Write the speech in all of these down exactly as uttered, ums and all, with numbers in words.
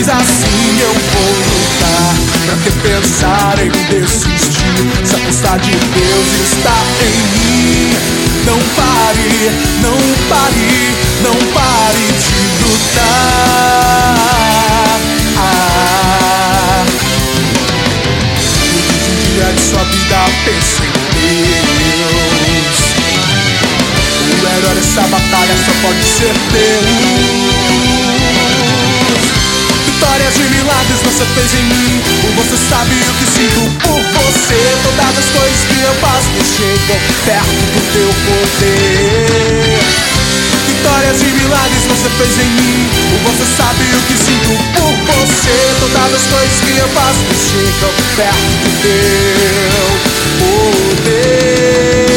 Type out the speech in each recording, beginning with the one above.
quis assim eu vou lutar. Pra que pensar em desistir, se a força de Deus está em mim? Não pare, não pare, não pare de lutar. Ah, todos os dias de sua vida pense em Deus. O herói dessa batalha só pode ser Deus. Vitórias e milagres você fez em mim. Você sabe o que sinto por você. Todas as coisas que eu faço me chegam perto do teu poder. Vitórias e milagres você fez em mim. Você sabe o que sinto por você. Todas as coisas que eu faço me chegam perto do teu poder.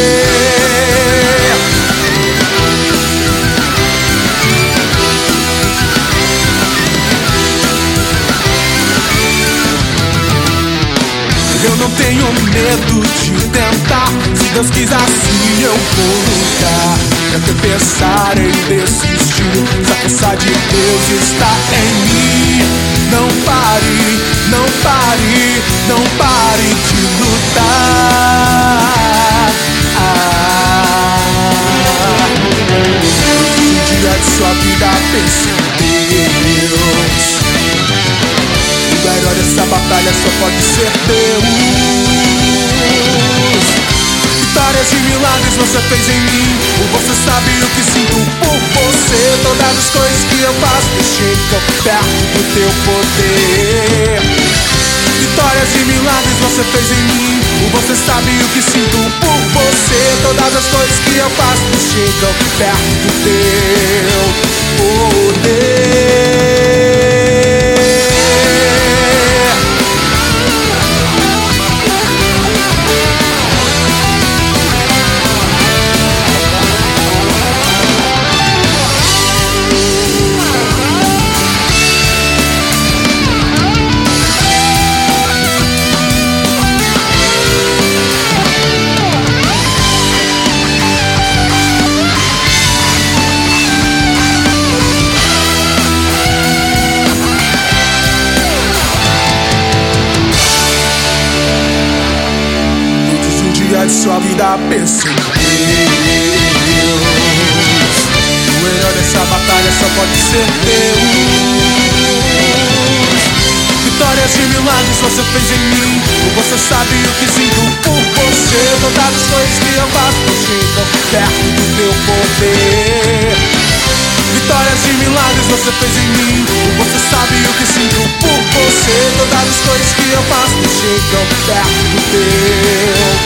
Eu não tenho medo de tentar. Se Deus quiser assim eu vou lutar. Pra que pensar em desistir, se a força de Deus está em mim? Não pare, não pare, não pare de lutar. Ah, um dia de sua vida pense em Deus. O herói dessa batalha só pode ser Deus. Vitórias e milagres você fez em mim. Você sabe o que sinto por você. Todas as coisas que eu faço me chegam perto do teu poder. Vitórias e milagres você fez em mim. Você sabe o que sinto por você. Todas as coisas que eu faço me chegam perto do teu poder. De sua vida pense em Deus. O herói dessa batalha só pode ser Deus. Vitórias e milagres você fez em mim. Você sabe o que sinto por você. Todas as coisas que eu faço me chegam perto do teu poder. Vitórias e milagres você fez em mim. Você sabe o que sinto por você. Todas as coisas que eu faço me chegam perto do teu